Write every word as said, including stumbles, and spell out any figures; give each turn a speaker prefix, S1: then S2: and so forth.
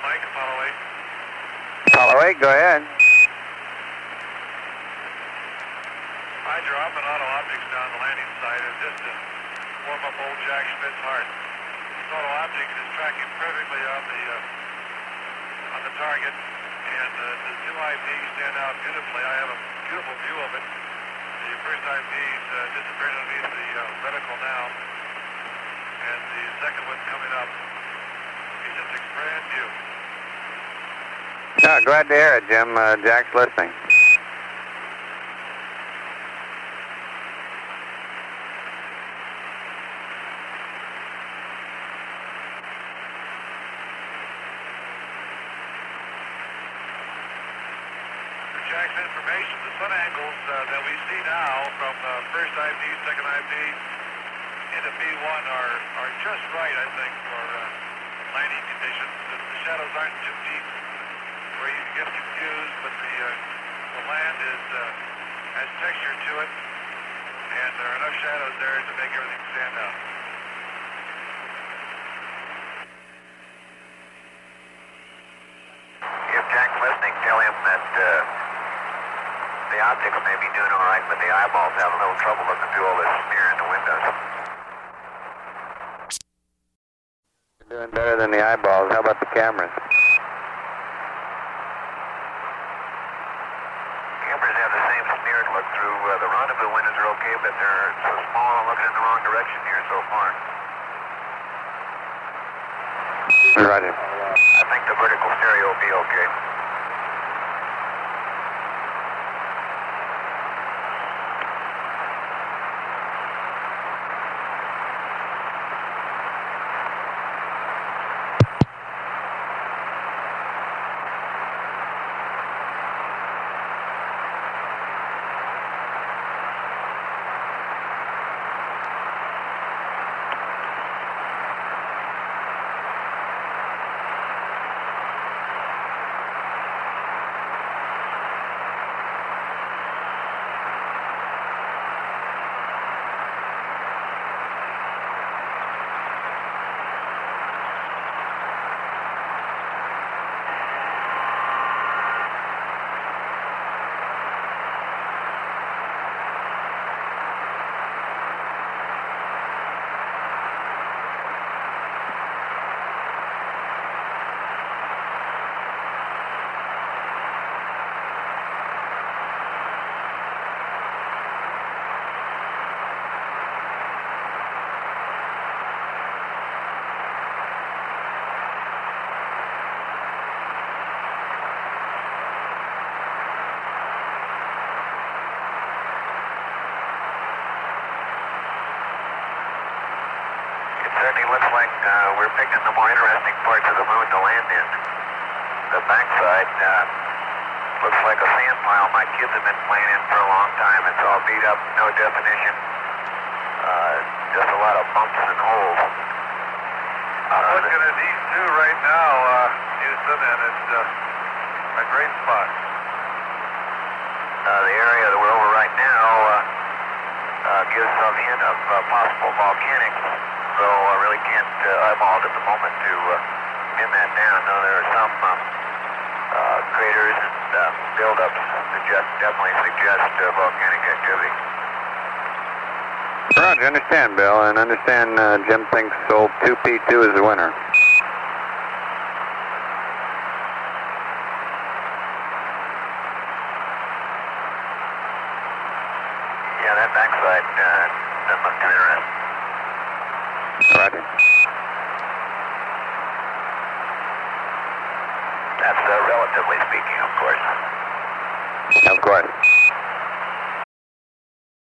S1: Mike, Apollo eight.
S2: Apollo eight, go ahead.
S1: I drop an auto optics down the landing site and just to warm up old Jack Schmidt's heart. This auto object is tracking perfectly on the uh, on the target, and uh, the two I Ps stand out beautifully. I have a beautiful view of it. The first I P's uh, disappeared underneath the uh, reticle now, and the second one's coming up. It's just a grand view.
S2: No, glad to hear it, Jim. Uh, Jack's listening.
S1: Jack's information, the sun angles uh, that we see now from uh, first I P, second I P into B one are, are just right, I think, for uh, landing conditions. The, the shadows aren't too deep where you can get confused, but the, uh, the land is, uh, has texture to it, and there are enough shadows there to make everything stand out.
S3: If Jack's listening, tell him that uh, the optics may be doing all right, but the eyeballs have a little trouble looking through all this smear in the windows.
S2: You're doing better than the eyeballs. How about the cameras?
S3: Cameras have the same smear to look through. Uh, the rendezvous windows are okay, but they're so small and looking in the wrong direction here so far.
S2: Roger.
S3: I think the vertical stereo will be okay. Certainly looks like uh, we're picking the more interesting parts of the moon to land in. The backside uh, looks like a sand pile my kids have been playing in for a long time. It's all beat up, no definition, uh, just a lot of bumps and holes.
S1: I'm uh, looking at these two right now, uh, Houston, and it's uh, a great spot.
S3: Uh, the area that we're over right now uh, uh, gives some hint of uh, possible volcanic. So I really can't uh, eyeball it at the moment to uh, pin that down. No, there are some uh, uh, craters and uh, buildups that just definitely suggest uh, volcanic activity.
S2: Roger, understand, Bill, and understand uh, Jim thinks old two P two is the winner.
S3: Yeah, that backside uh, doesn't look too interesting.
S2: Roger.
S3: That's uh, relatively speaking, of course.
S2: Of course.